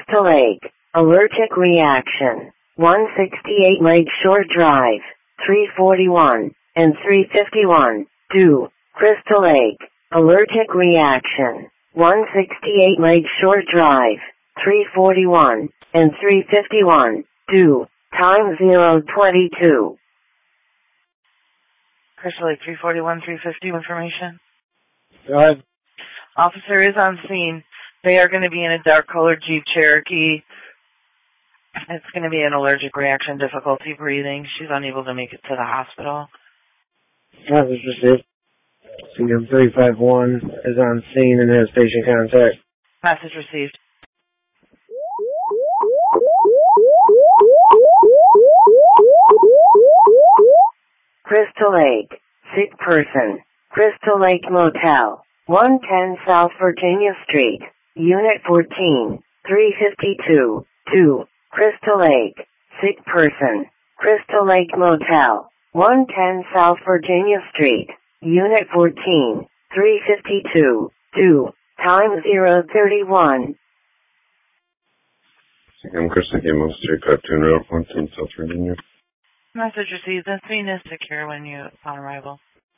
Crystal Lake, allergic reaction, 168 Lakeshore Drive, 341 and 351, due, Crystal Lake, allergic reaction, 168 Lakeshore Drive, 341 and 351, due, time 022. Crystal Lake 341, 350 information. Go ahead. Officer is on scene. They are going to be in a dark colored Jeep Cherokee. It's going to be an allergic reaction, difficulty breathing. She's unable to make it to the hospital. Message received. CM 351 is on scene and has patient contact. Message received. Crystal Lake, sick person, Crystal Lake Motel, 110 South Virginia Street, Unit 14, 352, 2, Crystal Lake, sick person, Crystal Lake Motel, 110 South Virginia Street, Unit 14, 352, 2, time 031. I'm Crystal Lake Motel, 352, 110 South Virginia. Message received. The scene is secure when you upon arrival.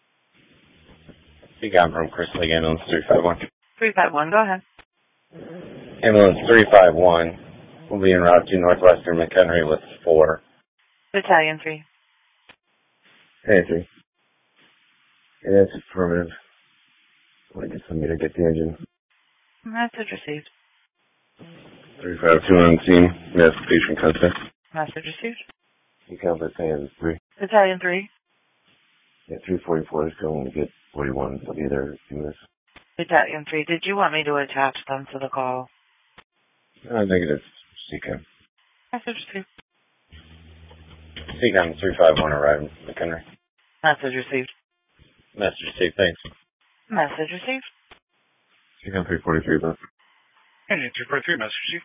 I'm from Crystal Lake Ambulance 351. 351, go ahead. Ambulance 351 will be en route to Northwestern McHenry with 4. Battalion 3. Hey, 3. Yeah, that's affirmative. I guess I'm going to get the engine. Message received. 352 on scene. We have patient contact. Message received. You count Battalion 3. Battalion 3. Yeah, 344 is going to get 41. I'll be there in a few minutes. Battalion 3, did you want me to attach them to the call? Negative. CCAM. Message received. CCAM 351 arriving in McHenry. Message received. Message received, thanks. Message received. CCAM 343, bro. Engine 343, message received.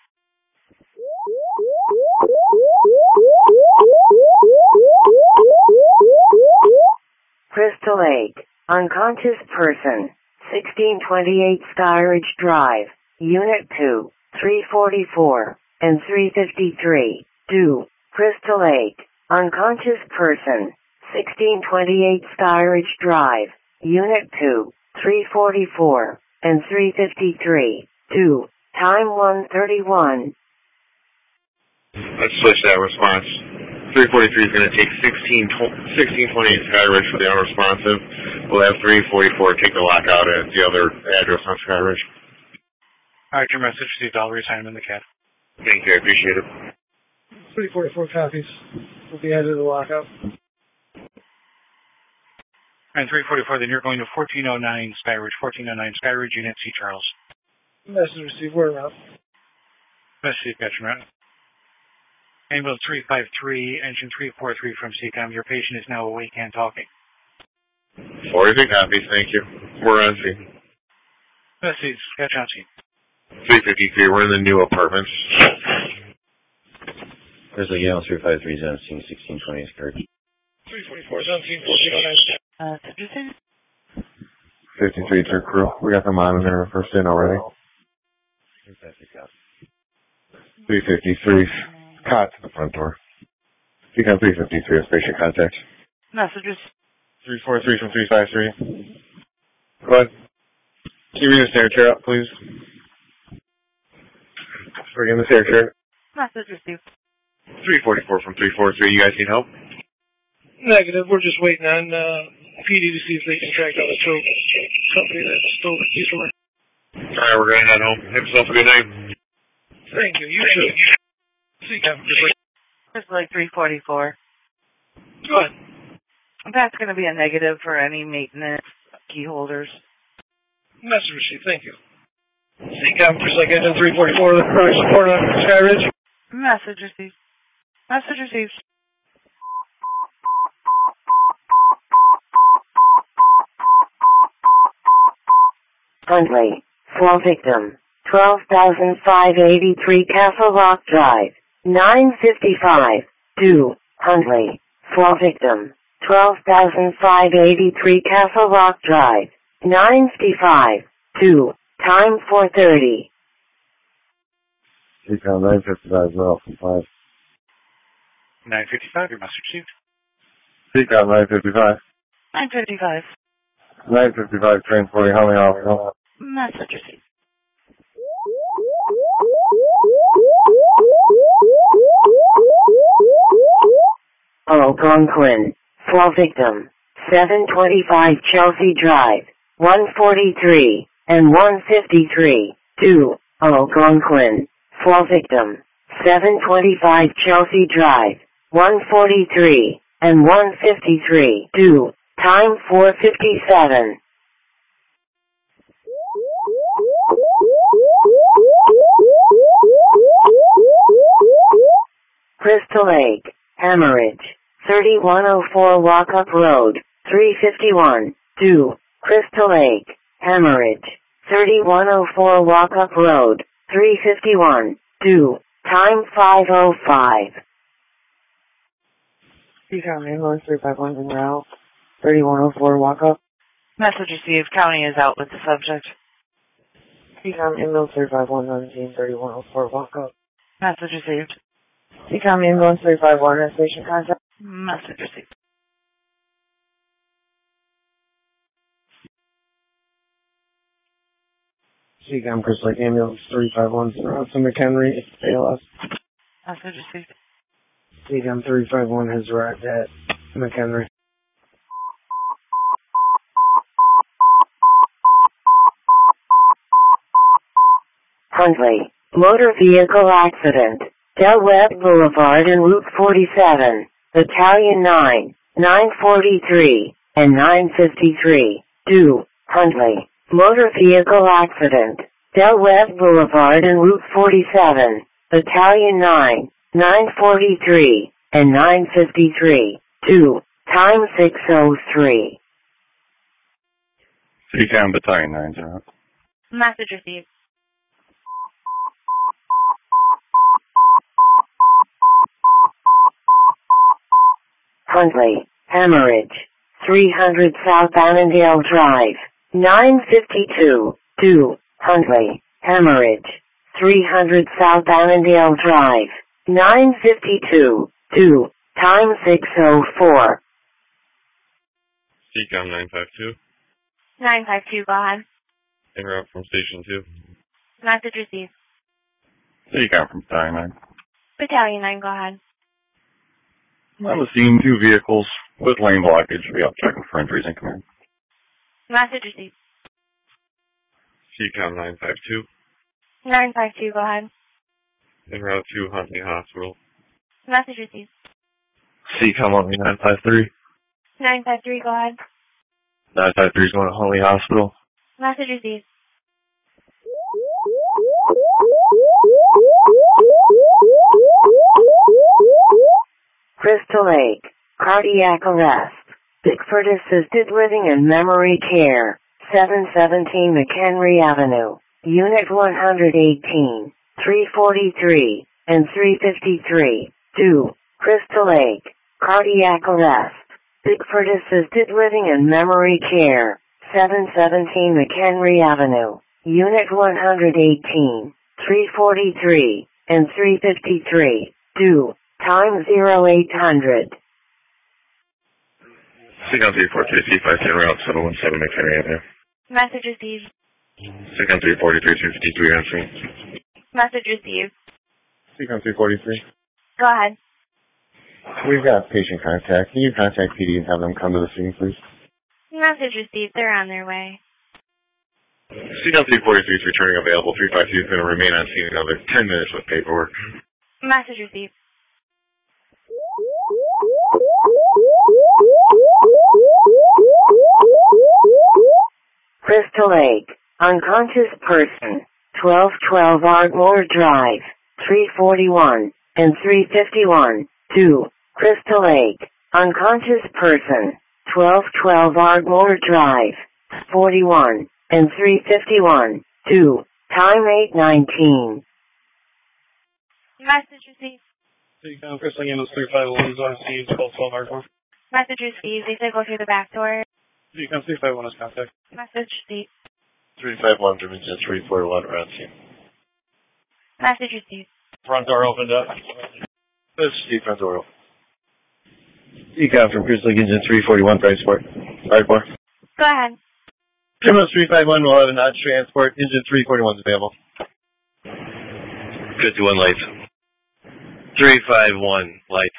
Crystal Lake, unconscious person, 1628 Skyridge Drive, Unit 2, 344 and 353, due, Crystal Lake, unconscious person, 1628 Skyridge Drive, Unit 2, 344 and 353, due, time 131. Let's switch that response. 343 is going to take 1628 Skyridge for the unresponsive. We'll have 344 take the lockout at the other address on Skyridge. All right, your message received. I'll reassign him in the CAD. Thank you, I appreciate it. 344 copies. We'll be added to the lockout. And 344, then you're going to 1409 Skyridge, 1409 Skyridge, Unit C, Charles. Message received. Word out. Message received, Captain Rat. Ambulance 353, engine 343 from CCOM. Your patient is now awake and talking. 43 copies, thank you. We're on scene. Message, catch on scene. 353, we're in the new apartments. There's a Yale 353 is on scene, 1620 Skyridge. 344 is on scene, 1409. Message received. 53 to crew. We got the monitor first in already. 353. Cot to the front door. CCAM 353 is patient contact. Messages. 343 from 353. Go ahead. Can you bring the stair chair up, please? Bring in the stair chair. Message received. 344 from 343, you guys need help? Negative. We're just waiting on PD to see if they can track down the tow company that stole the keys from her. Alright, we're going to head home. Have yourself a good night. Thank you. You too. See you. Just like 344. Go ahead. That's going to be a negative for any maintenance key holders. Message received. Thank you. CCOM, just like engine 344, the current support on Skyridge. Message received. Message received. Huntley, fall victim, 12,583 Castle Rock Drive, 955, due, Huntley, fall victim, 12,583 Castle Rock Drive, 955, due, time 4:30. CCOM 955 is off from 5. 955, your message received. CCOM 955. 955. 955, transporting Huntley Hospital. Message received. Algonquin. Fall victim. 725 Chelsea Drive. 143 and 153. 2. Algonquin. Fall victim. 725 Chelsea Drive. 143 and 153. 2. Time 4:57. Crystal Lake. Hemorrhage. 3104 Walkup Road. 351. 2. Crystal Lake. Hemorrhage. 3104 Walkup Road. 351. 2. Time 5:05. CCOM ambulance 351 en route. 3104 Walkup. Message received. County is out with the subject. CCOM ambulance 351 on scene 3104 Walkup. Message received. CCOM ambulance 351 has patient contact. Message received. CCOM Crystal Lake ambulance 351 to McHenry, ALS. Message received. CCOM 351 has arrived at McHenry. Huntley. Motor vehicle accident. Del Webb Boulevard and Route 47. Battalion 9, 943, and 953. 2. Huntley. Motor vehicle accident. Del Webb Boulevard and Route 47. Battalion 9, 943, and 953. 2. Time 6:03. CCOM Battalion 9, Message received. Huntley. Hemorrhage. 300 South Annandale Drive. 952. 2. Huntley. Hemorrhage. 300 South Annandale Drive. 952. 2. Time 6:04. CCOM 952. 952, go ahead. En route from Station 2. Message received. CCOM from Battalion 9. Battalion 9, go ahead. On the scene, 2 vehicles with lane blockage. We have checking for injuries in command. Message received. CCOM 952. 952, go ahead. En route to Huntley Hospital. Message received. CCOM Huntley 953. 953, go ahead. 953 is going to Huntley Hospital. Message received. Crystal Lake. Cardiac arrest. Bickford Assisted Living and Memory Care. 717 McHenry Avenue. Unit 118, 343, and 353. 2. Crystal Lake. Cardiac arrest. Bickford Assisted Living and Memory Care. 717 McHenry Avenue. Unit 118, 343, and 353. 2. Time 0800. CCOM 343, C5 en route 717 McHenry Avenue. Message received. CCOM 343, 253 on scene. Message received. CCOM 343. Go ahead. We've got patient contact. Can you contact PD and have them come to the scene, please? Message received. They're on their way. CCOM 343 is returning available. 352 is going to remain on scene another 10 minutes with paperwork. Message received. Crystal Lake. Unconscious person. 1212 Ardmore Drive. 341 and 351. 2. Crystal Lake. Unconscious person. 1212 Ardmore Drive. 41 and 351. 2. Time 8:19. Message received. CCOM Crystal Lake ambulance 351 is on scene 1212 Ardmore. Message received. They said go through the back door. CCOM 351 is contact. Message received. 351 Jimmy 341 around scene. Message received. Front door opened up. This is Steve, front door open. Decom from Cruise Lake Engine 341 transport. Sorry, for. Go ahead. Terminal 351 will have a notch transport. Engine 341 is available. 51 lights. 351 lights.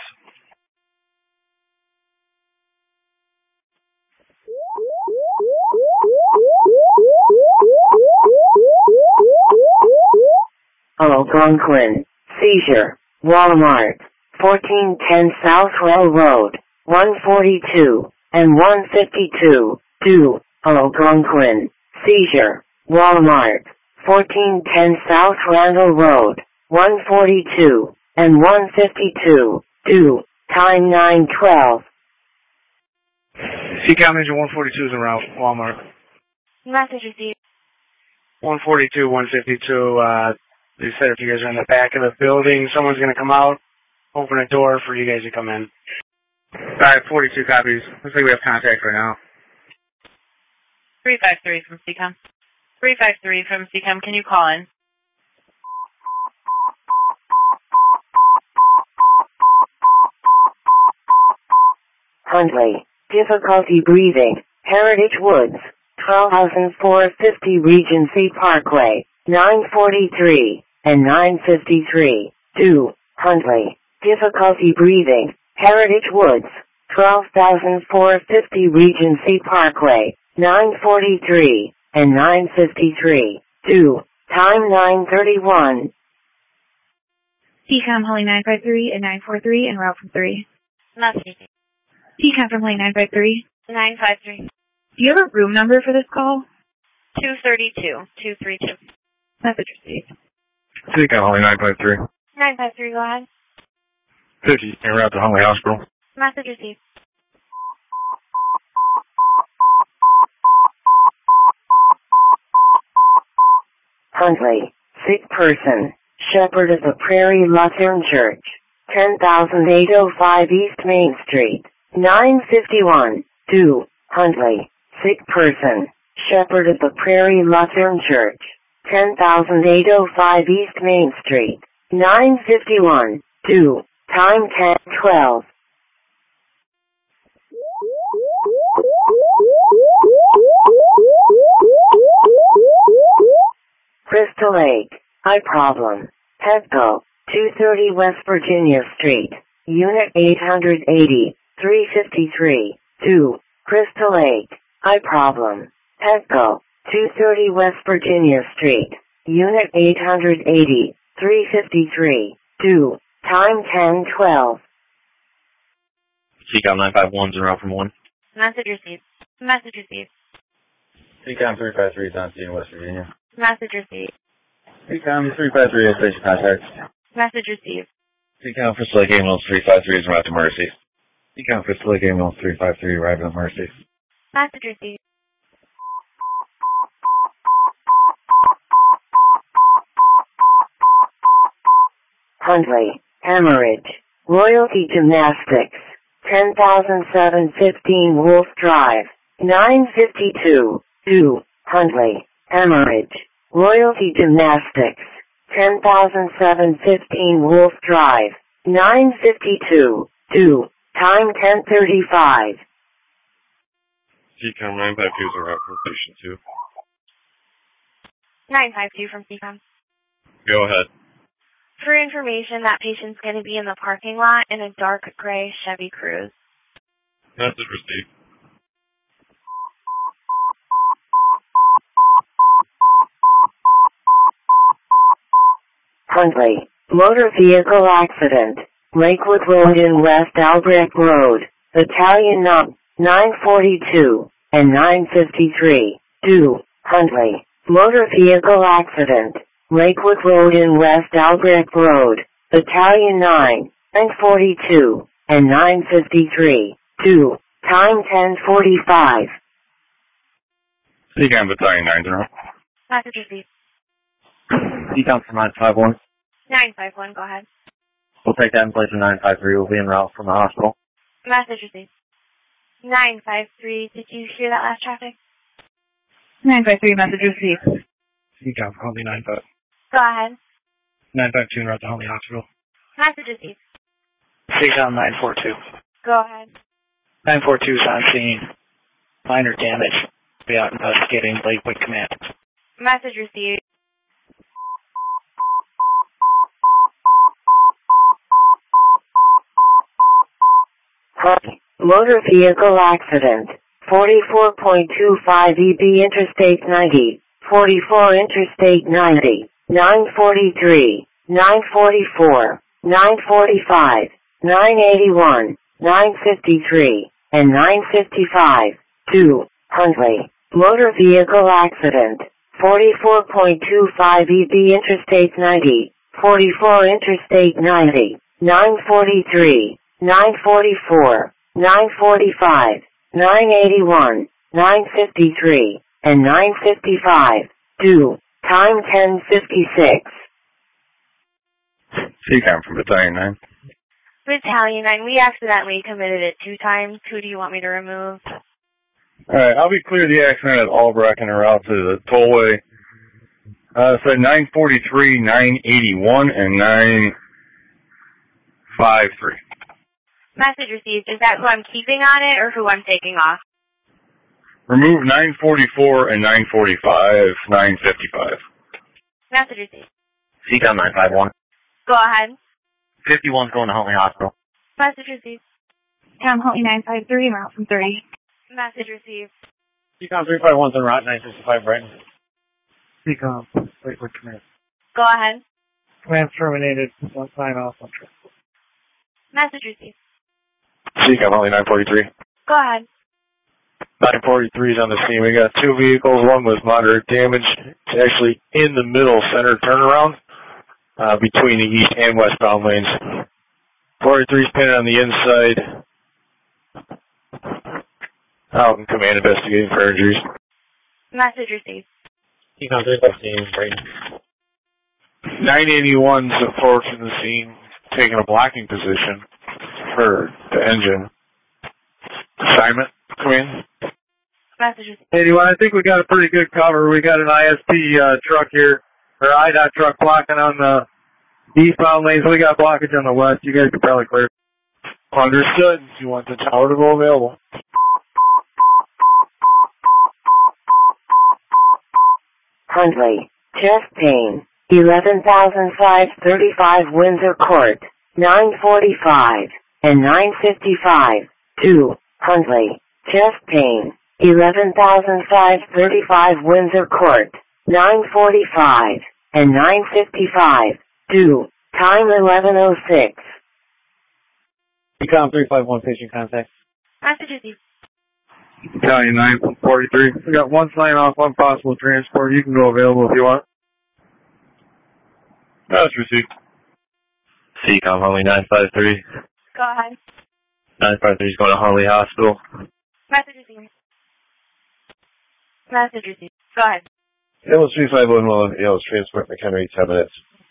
Algonquin. Seizure. Walmart. 1410 South Row Road. 142 and 152. 2. Algonquin. Seizure. Walmart. 1410 South Randall Road. 142 and 152. 2. Time 9:12. CCOM engine 142 is around Walmart. Message received. 142, 152, they said if you guys are in the back of the building, someone's going to come out, open a door for you guys to come in. Alright, 42 copies. Looks like we have contact right now. 353 from CCOM. 353 from CCOM, can you call in? Huntley. Difficulty breathing. Heritage Woods. 12,450 Regency Parkway. 943 and 953. 2. Huntley. Difficulty breathing. Heritage Woods. 12,450 Regency Parkway. 943 and 953. 2. Time 9:31. CCOM Holly 953 and 943 en route from 3. Message. CCOM from Holly 953. 953. Do you have a room number for this call? 232. 232. Message received. CCOM Holly 953. 953, go ahead. 50, en route to Huntley Hospital. Message received. Huntley. Sick person. Shepherd of the Prairie Lutheran Church. 10,805 East Main Street. 951. 2. Huntley. Sick person. Shepherd of the Prairie Lutheran Church. 10,805 East Main Street. 951. 2. Time 10:12. Crystal Lake. Eye problem. Petco. 230 West Virginia Street. Unit 880. 353. 2. Crystal Lake. Eye problem. Petco. 230 West Virginia Street. Unit 880. 353. 2. Time 10:12. CCOM 951's en route from 1. Message received. Message received. CCOM 353 is on scene in West Virginia. Message received. CCOM 353 is station contact. Message received. CCOM Crystal Lake Ambulance 353 is en route to Mercy. CCOM Crystal Lake Ambulance 353 arrived at Mercy. Message received. Huntley. Hemorrhage. Royalty Gymnastics. 10,715 Wolf Drive. 952. 2. Huntley. Hemorrhage. Royalty Gymnastics. 10,715 Wolf Drive. 952. 2. Time 10:35. CCOM 952 is en route from patient 2. 952 from CCOM. Go ahead. For information, that patient's going to be in the parking lot in a dark gray Chevy Cruze. Message received. Huntley. Motor vehicle accident. Lakewood Road in West Albrecht Road. Battalion Num. 942 and 953. 2. Huntley. Motor vehicle accident. Lakewood Road in West Albrecht Road. Battalion 9, 942 and 953. 2. Time 10:45. CCOM Battalion 9 en route. Message received. CCOM from 951. 951, go ahead. We'll take that in place of 953. We'll be en route from the hospital. Message received. 953, did you hear that last traffic? 953, message received. CCOM, Holly 95. Go ahead. 952 en route to Huntley Hospital. Message received. CCOM 942. Go ahead. 942 is on scene. Minor damage. Be out investigating Lakewood Command. Message received. Motor vehicle accident. 44.25 EB Interstate 90. 44 Interstate 90. 943. 944. 945. 981. 953. And 955. 2. Huntley. Motor vehicle accident. 44.25 EB Interstate 90. 44 Interstate 90. 943. 944, 945, 981, 953, and 955. 2. Time 10:56. CCOM from Battalion 9. Battalion 9, we accidentally committed it 2 times. Who do you want me to remove? Alright, I'll be clear of the accident at Albrecht and route to the tollway. So 943, 981, and 953. Message received. Is that who I'm keeping on it or who I'm taking off? Remove 944 and 945, 955. Message received. CCOM 951. Go ahead. 51's going to Huntley Hospital. Message received. Tom Huntley 953 en route from 3. Message received. CCOM 351's en route 965 Brighton. CCOM, Lakewood Command. Go ahead. Command terminated. One sign off on trip. Message received. CCOM only 943. Go ahead. 943 is on the scene. We got 2 vehicles. One was moderate damage. It's actually in the middle center turnaround between the east and westbound lanes. 43 is pinned on the inside. Out in command investigating for injuries. Message received. CCOM 315 Brighton. 981's approaching the scene, taking a blocking position for the engine. Assignment, come in. Message received. 81, I think we got a pretty good cover. We got an ISP truck here, or IDOT truck blocking on the eastbound lanes. We got blockage on the west. You guys can probably clear. Understood. You want the tower to go available. Huntley. Chest pain. 11,535 Windsor Court. 945. And 955. 2. Huntley. Chest pain. 11,535 Windsor Court. 945. And 955. 2. Time 11:06. CCOM 351 patient contact. Message received. Battalion 943. We got 1 sign off, 1 possible transport. You can go available if you want. That's received. CCOM Huntley 953. Go ahead. 953 is going to Huntley Hospital. Message received. Message received. Go ahead. Yellow 3511, Yellow transport McHenry, 10 minutes.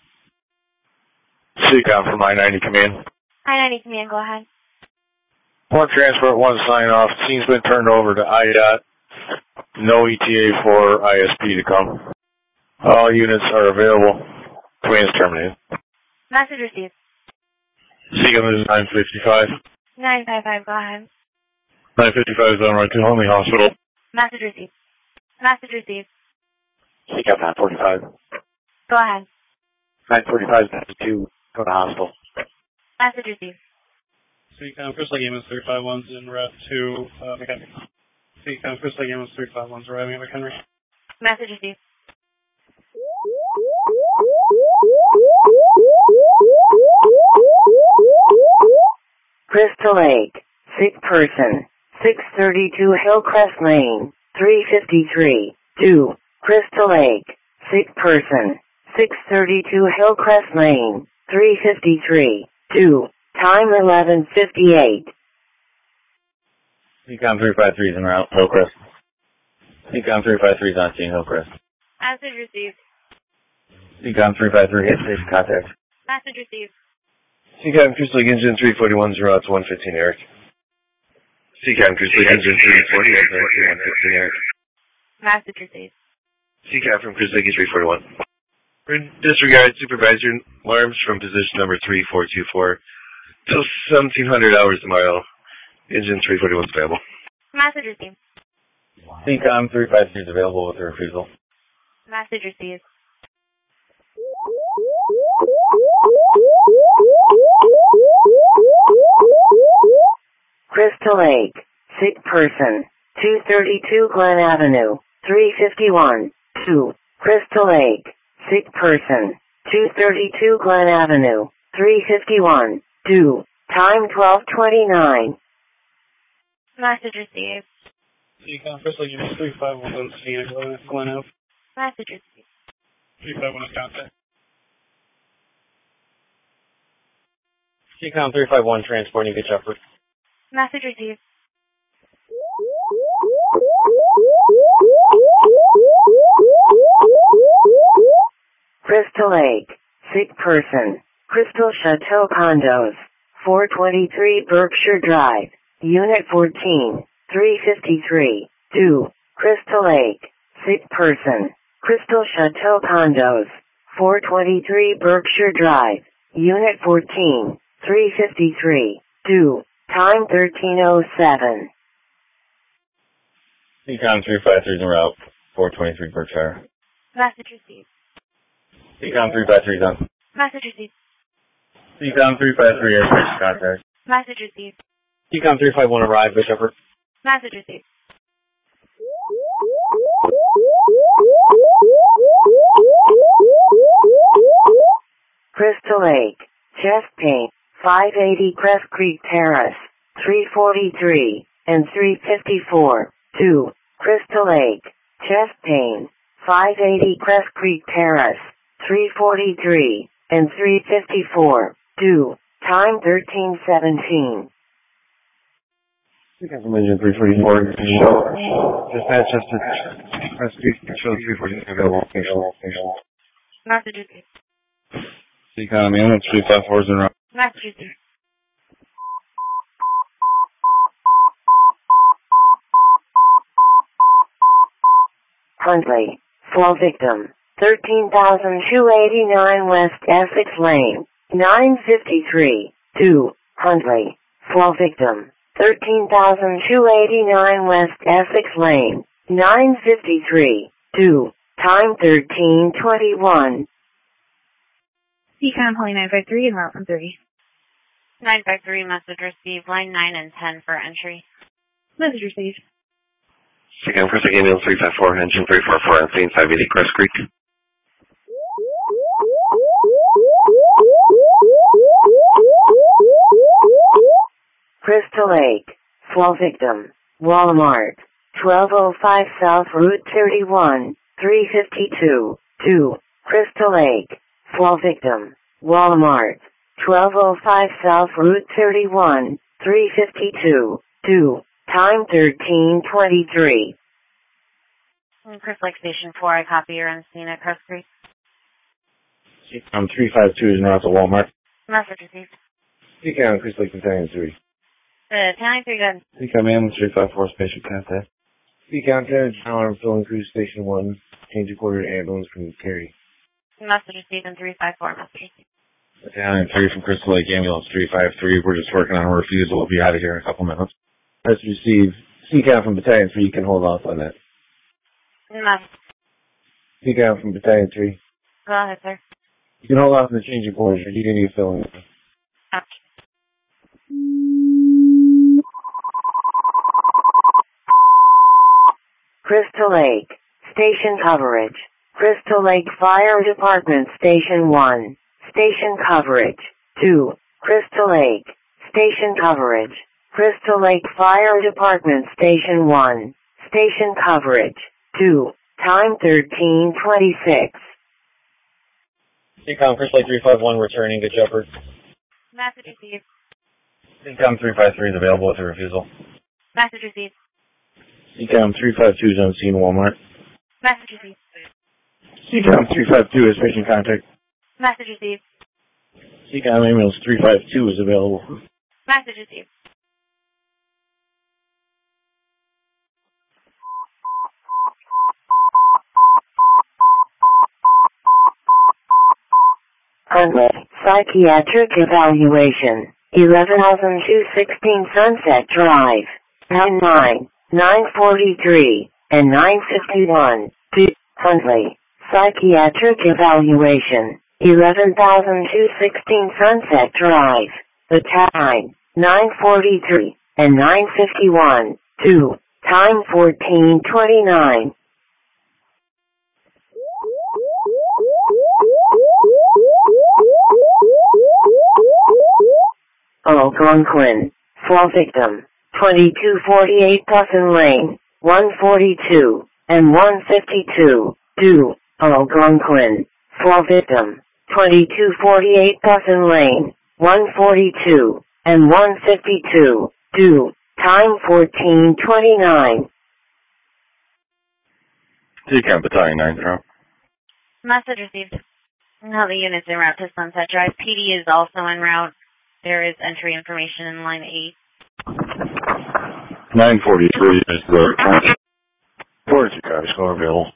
CCOM from I-90 command. I-90 command, go ahead. 1 transport, 1 sign off. Scene's been turned over to IDOT. No ETA for ISP to come. All units are available. Command's terminated. Message received. CCOM is 955. 955, go ahead. 955 is on right to Huntley Hospital. Message received. Message received. CCOM 945. Go ahead. 945 is 2. Go to hospital. Message received. CCOM Crystal Gamers 351's en route to McHenry. CCOM Crystal Gamers 351's arriving at McHenry. Message received. Crystal Lake. Sick person. 632 Hillcrest Lane. 353. 2. Crystal Lake. Sick person. 632 Hillcrest Lane. 353. 2. Time 11:58. CCOM 353 is en route, Hillcrest. CCOM 353 is on scene, Hillcrest. Message received. CCOM 353 hit station contact. Message received. CCOM Crystal Lake Engine 341, 0 out to 115 Eric. CCOM Crystal Lake Engine 341, 0 to 115 Eric. Message received. CCOM from Crystal Lake 341. Disregard supervisor alarms from position number 3424 till 1700 hours tomorrow. Engine 341 is available. Message received. CCOM 353 is available with a refusal. Message received. Crystal Lake, sick person, 232 Glen Avenue, 351, 2. Crystal Lake, sick person, 232 Glen Avenue, 351, 2. Time 12:29. Message received. CCOM Crystal Lake, 351 Scenic Glen Ave. Message received. 351 is contact. CCOM 351 transporting Good Shepherd. Message received. Crystal Lake, sick person, Crystal Chateau Condos, 423 Berkshire Drive, Unit 14, 353, 2. Crystal Lake, sick person, Crystal Chateau Condos, 423 Berkshire Drive, Unit 14, 353, 2. Time 13:07. CCOM 353 is en route, 423 Berkshire. Message received. CCOM 353 is on. Message received. CCOM 353 airspace contact. Message received. CCOM 351 arrived, Good Shepherd. Message received. Crystal Lake, chest pain, 580 Crest Creek Terrace, 343 and 354, 2. Crystal Lake, chest pain, 580 Crest Creek Terrace, 343 and 354, 2. Time 13:17. From engine 344, dispatch us to Crest Creek, show 340 available. Message received. CCOM ambulance 354 is en route. Message received. Huntley, fall victim, 13,289 West Essex Lane, 953, 2. Huntley, fall victim, 13,289 West Essex Lane, 953, 2. Time 13:21. CCOM Holly 953 and route from 3. 953, message received. Line 9 and 10 for entry. Message received. CCOM Crystal Lake, ambulance 354, engine 344 on scene, 580 Crest Creek. Crystal Lake, fall victim, Walmart, 1205 South Route 31, 352, 2. Crystal Lake, fall victim, Walmart, 1205 South Route 31, 352, 2. Time 13:23. Crystal Lake Station 4, I copy your on scene at Crest Creek. CCOM 352 is en route to Walmart. Message received. CCOM Crystal Lake Battalion 3. 1093, good. CCOM ambulance 354 patient contact. CCOM 10 Alarm Filling Crew Station 1, change of quarter ambulance from Cary. Message received in 354, message received. Battalion 3 from Crystal Lake ambulance 353, we're just working on a refusal. We'll be out of here in a couple minutes. Let's receive CCOM from Battalion 3, you can hold off on that. Message. CCOM from Battalion 3. Go ahead, sir. You can hold off on the change of quarters. You can need filling. Okay. Crystal Lake, station coverage. Crystal Lake Fire Department Station 1, station coverage. 2. Crystal Lake, station coverage. Crystal Lake Fire Department Station 1, station coverage. 2. Time 13:26. CCOM Crystal Lake 351 returning, Good Shepherd. Message received. CCOM 353 is available with a refusal. Message received. CCOM 352 is on scene, Walmart. Message received. CCOM 352 is patient contact. Message received. CCOM ambulance 352 is available. Message received. Huntley, psychiatric evaluation, 11,216 Sunset Drive, 9, 943, and 951. Huntley, psychiatric evaluation, 11,216 Sunset Drive, the time, 943, and 951. Time 14:29. Algonquin, fall victim, 2248 Busson Lane, 142, and 152, Algonquin, fall victim, 2248 Busson Lane, 142, and 152, time 14:29. Seacom Battalion 9-0. Message received. Now the unit's en route to Sunset Drive. PD is also en route. There is entry information in line 8. 943 is the time. 42 copies, go available.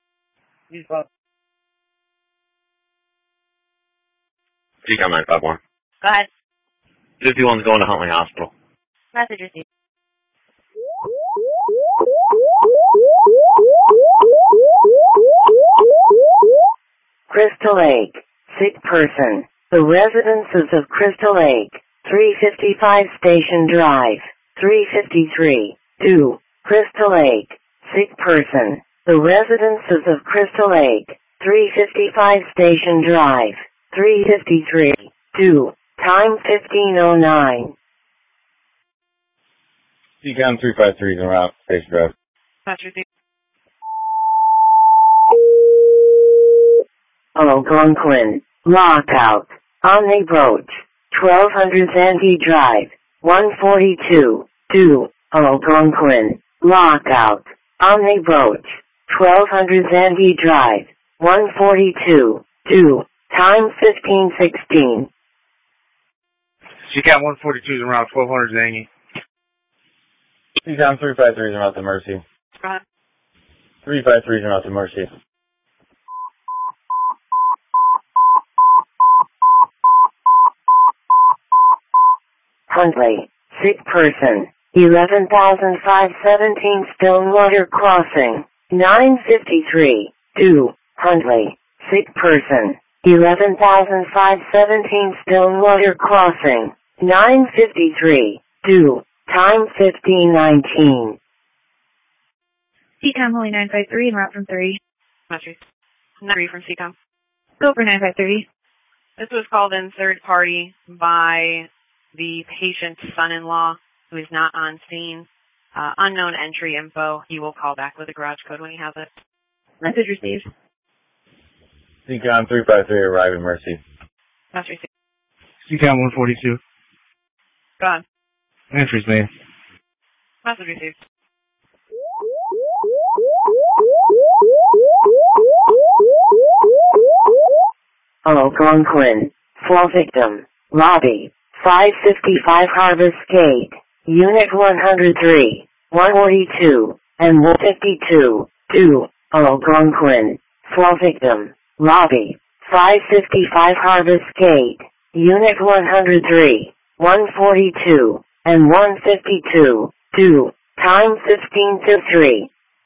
Seacom 951. Go ahead. 51's going to Huntley Hospital. Message received. Crystal Lake, sick person. The residences of Crystal Lake, 355 Station Drive, 353, Crystal Lake, sick person. The residences of Crystal Lake, 355 Station Drive, 353, time 15:09. Seacom 353 is en route, Station Drive. Message received. Algonquin, lockout, Omni Broach, 1200 Zante Drive, 142, Algonquin, lockout, Omni Broach, 1200 Zante Drive, 142, time 15:16. Seacom 142 is around 1200 Zangy. Seacom 353 is en route to Mercy. 353 is en route to Mercy. Huntley, sick person, 11,517 Stonewater Crossing, 953, Huntley, sick person, 11,517 Stonewater Crossing, 953, time 15:19. Seacom Holy 953 en route from 3. Message. 3 from Seacom. Go for 953. This was called in third party by the patient's son-in-law, who is not on scene. Unknown entry info. He will call back with a garage code when he has it. Message received. Seacom 353 arrive in Mercy. Message received. Seacom 142. Go on. Entries made. Message received. Algonquin, fall victim, lobby, 555 Harvest Gate, Unit 103, 142, and 152, Algonquin, fall victim, lobby, 555 Harvest Gate, Unit 103, 142, and 152, time 15:03.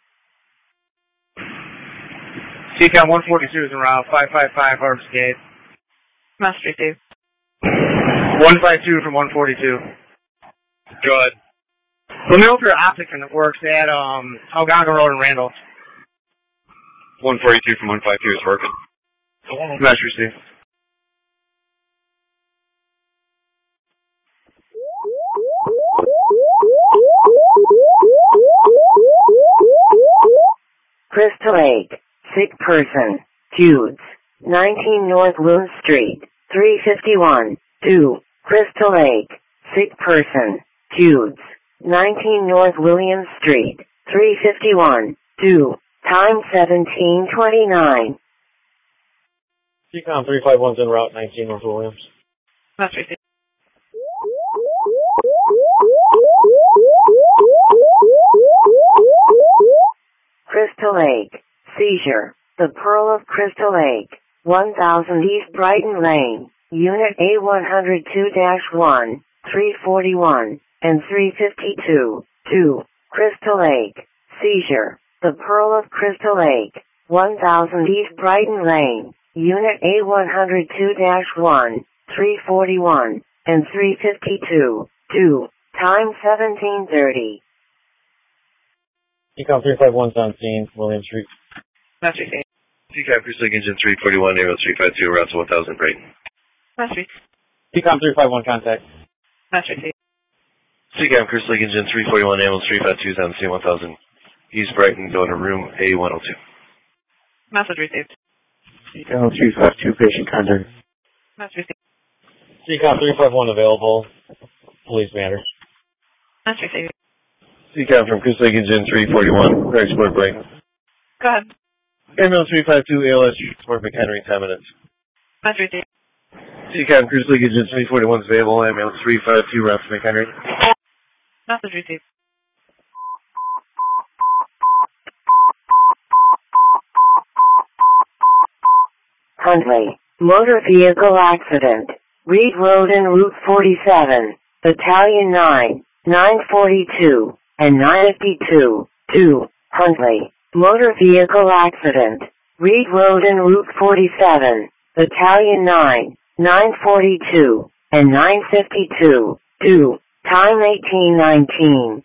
Seacom 142 is around 555 Harvest Gate. Message received. 152 from 142. Go ahead. Let me know if your optic works at Algonquin Road in Randall. 142 from 152 is working. Message received. Crystal Lake, sick person, Judes, 19 North Loon Street, 351, Crystal Lake, sick person, Judes, 19 North William Street, 351, time 17:29. Seacom 351's en route, 19 North Williams. Message received. Crystal Lake, seizure, the Pearl of Crystal Lake, 1000 East Brighton Lane, Unit A102-1, 341, and 352, 2, Crystal Lake, seizure, the Pearl of Crystal Lake, 1000 East Brighton Lane, Unit A102-1, 341, and 352, 2, time 1730. Econ 351's on scene, William Street. Master Street. CCAP Crystal Lake Engine 341, ambulance 352, route to 1000 Brighton. Master Street. Econ 351 contact. Master Street. CCAP Crystal Lake Engine 341, ambulance 352 is on scene 1000 East Brighton, going to room A102. Message received. Econ 352, patient contact. Message received. Econ 351 available, police matter. Message received. CCAP from Crystal Lake Engine 341, Craig Sport Brighton. Go ahead. Ambulance 352, ALS, Sport McHenry, 10 minutes. Message received. CCAP Crystal Lake Engine 341 is available, ambulance 352, route to McHenry. Message received. Huntley, motor vehicle accident, Reed Road and Route 47, Battalion 9, 942, and 952, 2, Huntley, motor vehicle accident, Reed Road and Route 47, Battalion 9, 942, and 952, 2, time 1819.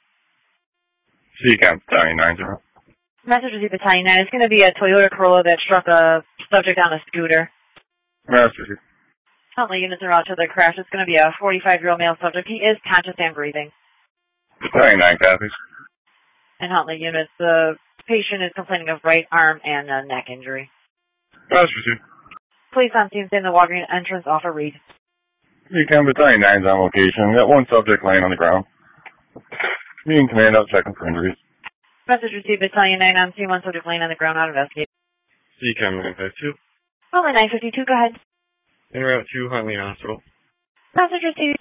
CCAP, Battalion 90. Message received, Battalion 9. It's going to be a Toyota Corolla that struck a subject on a scooter. Master. Huntley units are out to the crash. It's going to be a 45-year-old male subject. He is conscious and breathing. Battalion 9 copies. And Huntley units, the patient is complaining of right arm and a neck injury. Master. Police on scene in the Walgreens entrance off a Reed. CCAP, Battalion 9's on location. We got one subject laying on the ground. Me and command out checking for injuries. Message received, Battalion 9 on scene, one subject laying on the ground, out investigate. CCAP 952. Huntley 952, go ahead. En route to Huntley Hospital. Message received.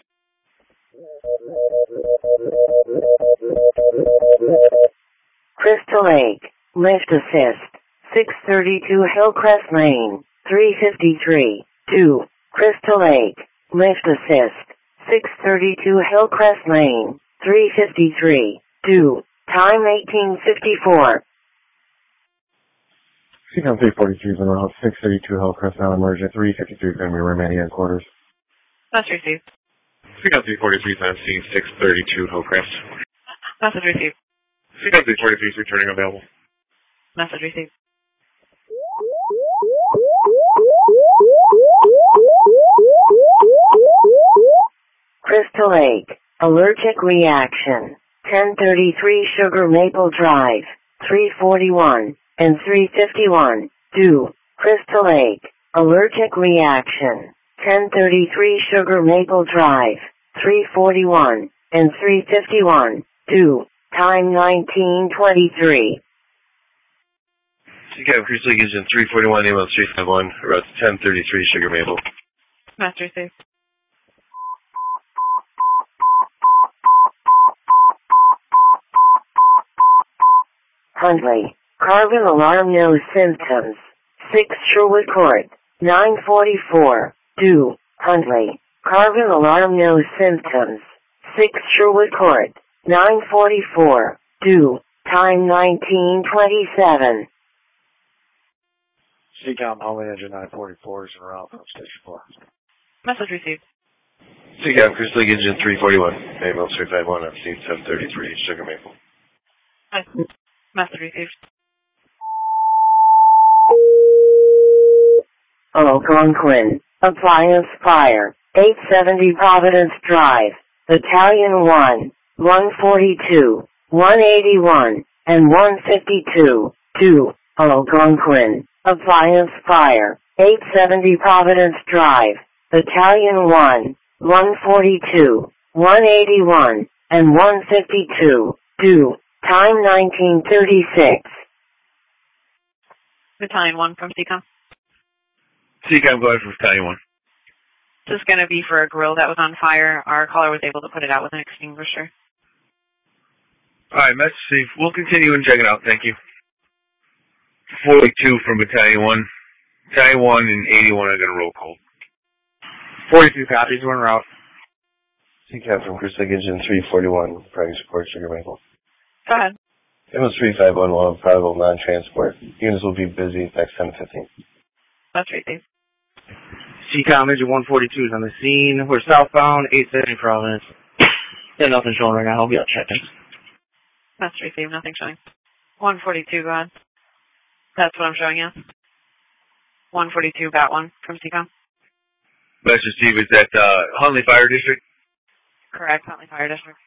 Crystal Lake, lift assist, 632 Hillcrest Lane, 353, 2, Crystal Lake, lift assist, 632 Hillcrest Lane, 353, 2, time 1854. CCAP 343 is on route 632 Hillcrest, now emergent, 353 is going to be remaining headquarters. Message received. CCAP 343 is on scene 632 Hillcrest. Message received. CCAP 343 is returning available. Message received. Crystal Lake, allergic reaction, 1033 Sugar Maple Drive, 341, and 351, 2, Crystal Lake, allergic reaction, 1033 Sugar Maple Drive, 341, and 351, 2, time 1923. CCAP Crystal Lake Engine 341, ambulance 351, route to 1033 Sugar Maple. Master received. Huntley, carbon alarm no symptoms, 6 Sherwood Court, 944, 2, Huntley, carbon alarm no symptoms, 6 Sherwood Court, 944, 2, time 1927. CCAP Huntley Engine 944 is en route from Station 4. Message received. CCAP Crystal Lake Engine 341, ambulance 351, on scene 733 Sugar Maple. Message received. Algonquin, appliance fire, 870 Providence Drive, Battalion 1, 142, 181, and 152, 2, Algonquin, appliance fire, 870 Providence Drive, Battalion 1, 142, 181, and 152, 2, time 1936. Battalion 1 from CCOM. CCAP going for Battalion 1. This is going to be for a grill that was on fire. Our caller was able to put it out with an extinguisher. Alright, message received. We'll continue and check it out. Thank you. 42 from Battalion 1. 91 and 81 are going to roll cold. 42 copies, we're en route. CCAP from Chris Lake Engine 341, private support, Sugar Maple. Go ahead. MS 351 will have probable non-transport. Units will be busy next 10 to 15. That's right, Dave. CCOM engine 142 is on the scene. We're southbound, 870 Providence. Yeah, nothing showing right now. I'll be out checking. That's right, Dave. Nothing showing. 142, go ahead. That's what I'm showing you. 142, got one from CCOM. Master Steve, is that Huntley Fire District? Correct, Huntley Fire District.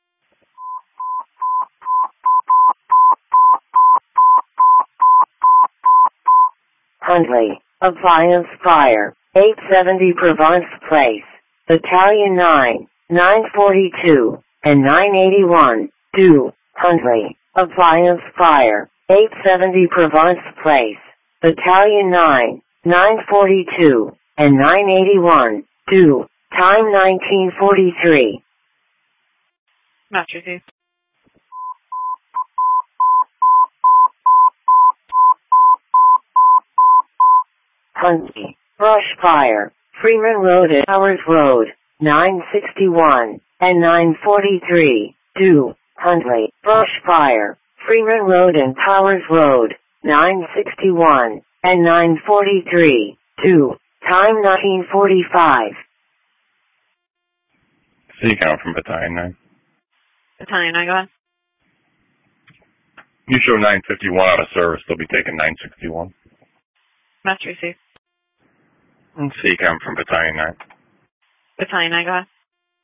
Huntley, Appliance Fire, 870 Provence Place, Battalion 9, 942, and 981, do, Huntley, Appliance Fire, 870 Provence Place, Battalion 9, 942, and 981, do, time 1943. Master Steve. Huntley, Brush Fire, Freeman Road and Powers Road, 961, and 943, do, Huntley, Brush Fire, Freeman Road and Powers Road, 961, and 943, do, time 1945. CCOM from Battalion 9. Battalion 9, go ahead. You show 951 out of service, they'll be taking 961. Master Steve. CCOM from Battalion 9. Battalion 9, go ahead.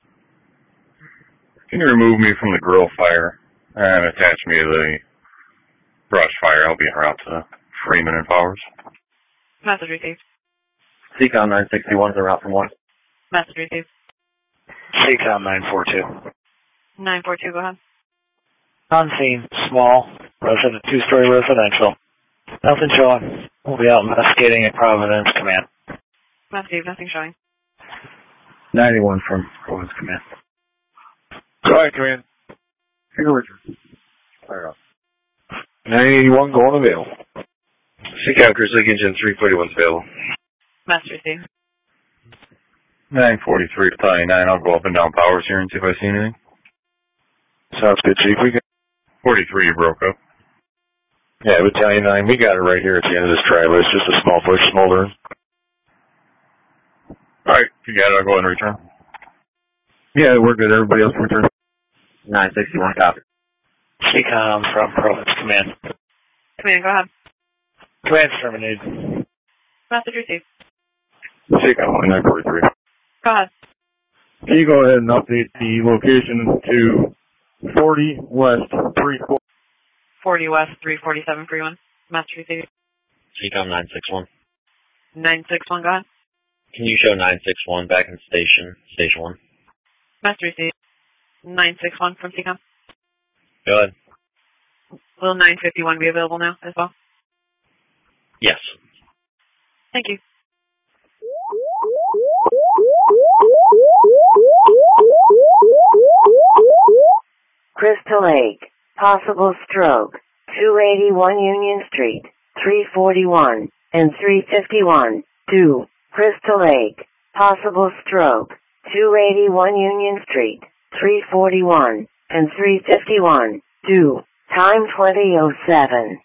Can you remove me from the grill fire and attach me to the brush fire? I'll be en route to Freeman and Powers. Message received. CCOM 961 is en route from 1. Message received. CCOM 942. 942, go ahead. On scene, small, resident, two-story residential. Nothing showing. We'll be out investigating at Providence Command. Message, nothing showing. 91 from Providence Command. Go ahead, Command. Here, Richard. Fire up. 981 going available. CCOM Chris Lake Engine 341 is available. Message received. 943 Battalion 9, I'll go up and down Powers here and see if I see anything. Sounds good, Chief. We got 43, you broke up. Yeah, Battalion 9, we got it right here at the end of this driveway. It's just a small bush smoldering. Alright, you got it, I'll go ahead and return. Yeah, we're good. Everybody else return. 961 copy. CCOM from Providence Command. Command, go ahead. Command terminated. Message received. CCOM 943. Go ahead. Can you go ahead and update the location to 40 West 34? 40 West 347 Freeman. Message received. CCOM 961. 961, go ahead. Can you show 961 back in station 1? Message received. 961 from CCOM. Go ahead. Will 951 be available now as well? Yes. Thank you. Crystal Lake, possible stroke, 281 Union Street, 341, and 351, do, Crystal Lake, possible stroke, 281 Union Street, 341, and 351, do, time 20:07.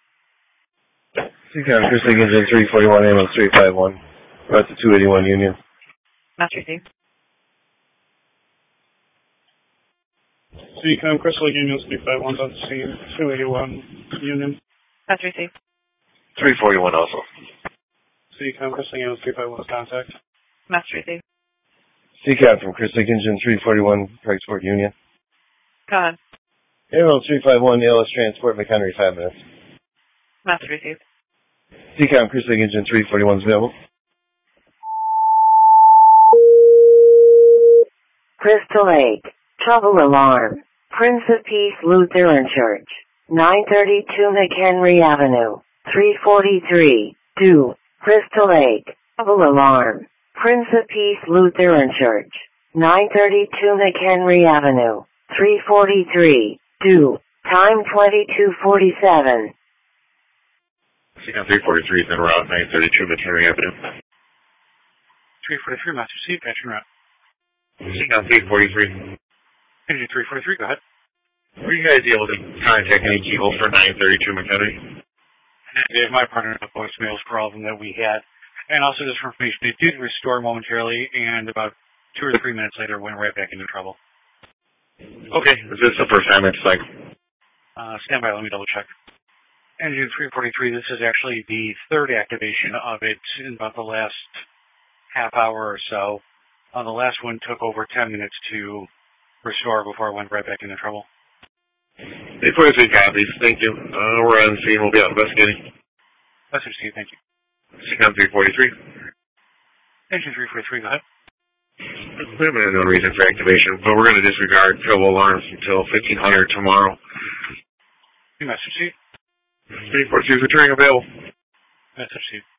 CCOM Chris Lake Engine 341, ambulance 351, route to 281 Union. Message received. CCOM Crystal Lake Union 351 on scene, 281 Union. Message received. 341 also. CCOM Crystal Lake Union 351 contact. Message received. CCOM from Chris Lake Engine 341, Transport Union. Go ahead. Ambulance 351, ALS transport, McHenry, 5 minutes. Message received. CCOM Chris Lake Engine 341 is available. Crystal Lake, trouble alarm, Prince of Peace Lutheran Church, 932 McHenry Avenue, 343, do, Crystal Lake, trouble alarm, Prince of Peace Lutheran Church, 932 McHenry Avenue, 343, do, time 22:47. Seacom 343 is en route, 932 McHenry Avenue. 343, Master received, patch en route. Seacom 343. Engine 343, go ahead. Were you guys able to contact any people for 932 McHenry? Dave, my partner in the voicemails problem that we had. And also just for information, it did restore momentarily, and about 2 or 3 minutes later went right back into trouble. Okay, is this the first time it's like? Stand by, let me double check. Engine 343, this is actually the third activation of it in about the last half hour or so. The last one took over 10 minutes to restore before it went right back into trouble. 843 copies, thank you. We're on scene, we'll be out investigating. Message to you, thank you. Seacom 343. Engine 343, go ahead. We have an unknown reason for activation, but we're going to disregard trouble alarms until 1500 tomorrow. Message to you. 342 is returning available. Message to you.